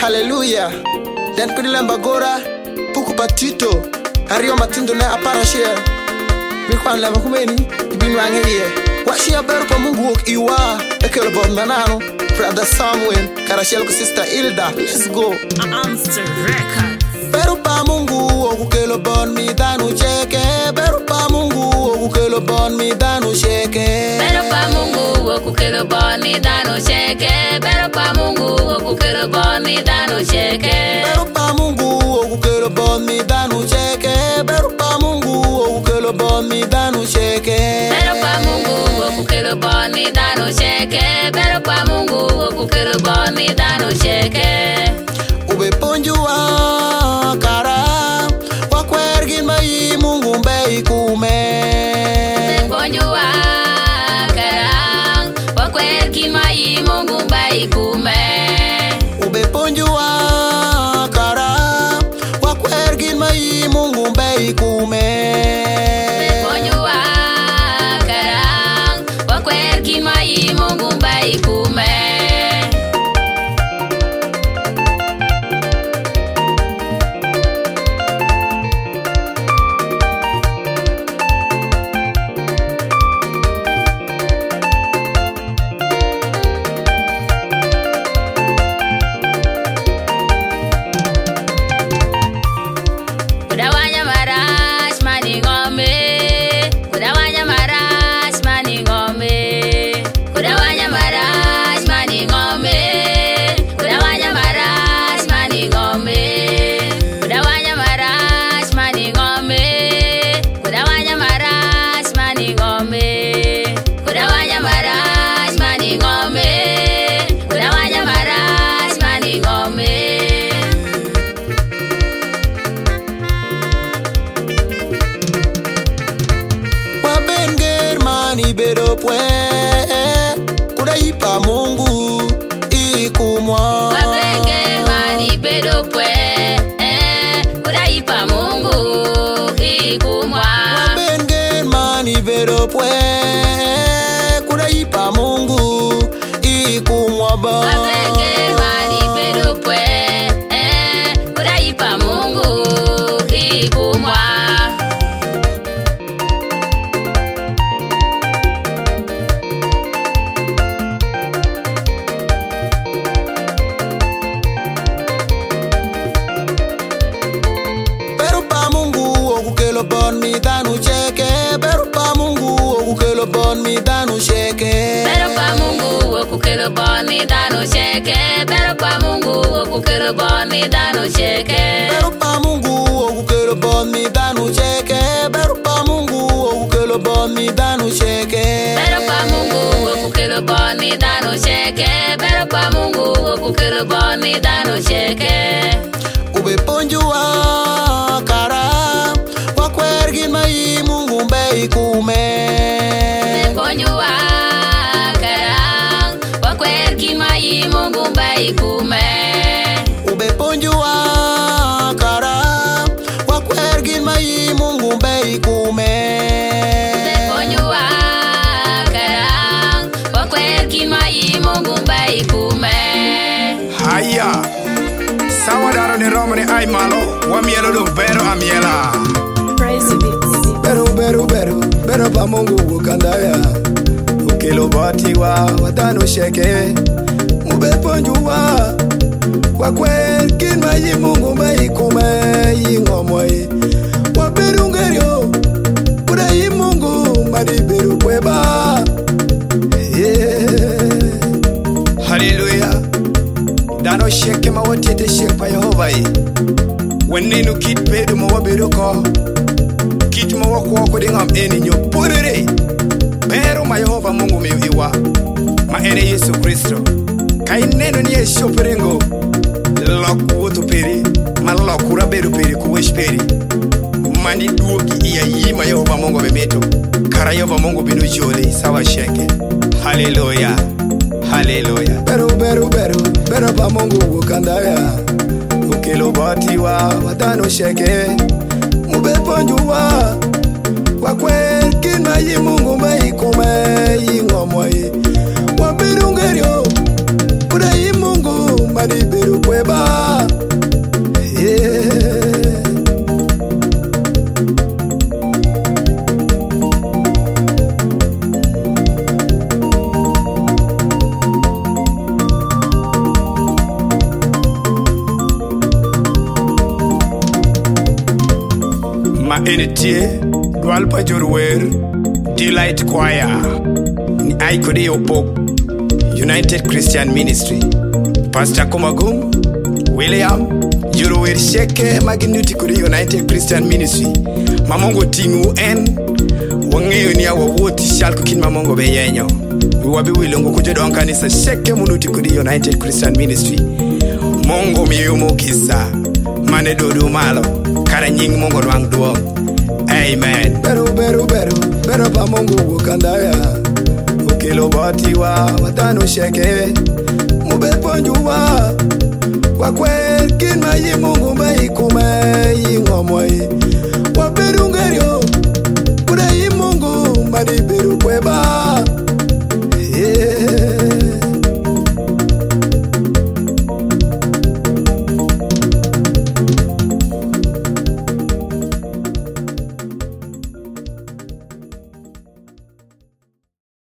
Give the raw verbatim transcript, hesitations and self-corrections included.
Hallelujah. Den pidilemba gora puku patito ario matindo na aparashia bikwan lema kumeni ibinwange ye washia beru pa Mungu wok iwa ekelo bod manano brother Samuel karashel ku sister Hilda. Let's go. Amster Records. Beru pa Mungu wok kelo bod mi danu cheke. Beru pa Mungu wok kelo bod mi danu cheke. Beru pa Mungu wok kelo bod mi danu cheke. Beru pa Mungu wok kelo bod mi danu cheke. Beru pa Mungu wok kelo bod mi danu cheke. Beru pa Mungu wok kelo bod mi danu cheke. Beru pa Mungu wok kelo bod mi danu cheke. Beru pa Mungu wok kelo bod mi danu cheke. Ube ponjua kara wakwergin mai Mungu mbei kume. Ube ponjua kara wakwergin mai Mungu mbei kume. Ube ponjua kara wakwergin mai Mungu mbei kume. Ube ponjua kara wakwergin mai Mungu mbei kume. Bedo pwe kuda ipa Mungu ikumwa. Wabenge mani bedo pwe kuda ipa Mungu ikumwa. Wabenge mani bedo pwe kuda ipa Mungu ikumwa ba. Wabenge mani bedo pwe kuda ipa Mungu ikumwa. Bon mi danu cheke. Beru pa Mungu wok kelo bon mi danu cheke. Beru pa Mungu wok kelo bon mi danu cheke. Beru pa Mungu wok kelo bon mi danu cheke. Beru pa Mungu wok kelo bon mi danu cheke. Beru pa Mungu wok kelo bon mi danu cheke. Beru pa Mungu wok kelo bon mi danu cheke. Beru pa Mungu wok kelo bon mi danu cheke. Ube ponjua kara wakwergin mai Mungu mbei kume. Ube ponjua kara wakwergin mai Mungu mbei kume. Ube ponjua kara wakwergin mai Mungu mbei kume. Ube ponjua kara wakwergin mai Mungu mbei kume. Haya sawadaro ni romo ni ay malo wa mielo do bero amiela. Beru beru beru beru pa Mungu ukandaya ukelo bati wa watano sheke. Mube ponjua wakwergin mai Mungu mbei kume yingomoi. Waberu ngerio kuda yi Mungu madi beru kweba. Yeah. Hallelujah. Dano sheke ma wotete sheke pa Yehova yi. Wenenu kit bedu ma waberu ko. Kit ma wako wako dingam eni nyo purere. Beru ma Yehova Mungu mi iwa. Ma ene Yesu Kristo. Kai neno ni Yesu perengo. Loku wotu peri. Ma loku raberu peri kuwesh peri. Mani duoki iya yima Yehova Mungu bemeto. Kara Yehova Mungu binu jole sawa sheke. Hallelujah. Hallelujah. Beru beru beru beru pa Mungu ukandaya ukelo bati wa watano sheke. Mube ponjua wakwergin mai Mungu mbei kume yingomoi. Waberu ngerio kuda yi Mungu madi beru kweba. enitie dwal pa jorwer Delight Choir ni aikode opok United Christian Ministry Pastor Komagum William jorwer sheke maginuti kuri United Christian Ministry mamongo tingu en wangeyo ni awa woti shalku kin mamongo beyenyo wabi wilongo kujodon kanisa sheke munuti kuri United Christian Ministry mongo miyumo kisa mane dodo malo kara nying mongo rwang duong amen Beru beru beru beru pa mongo wukandaya ukilo batiwa watano sheke mube ponjuwa wakwe kinma yi mungu mei kume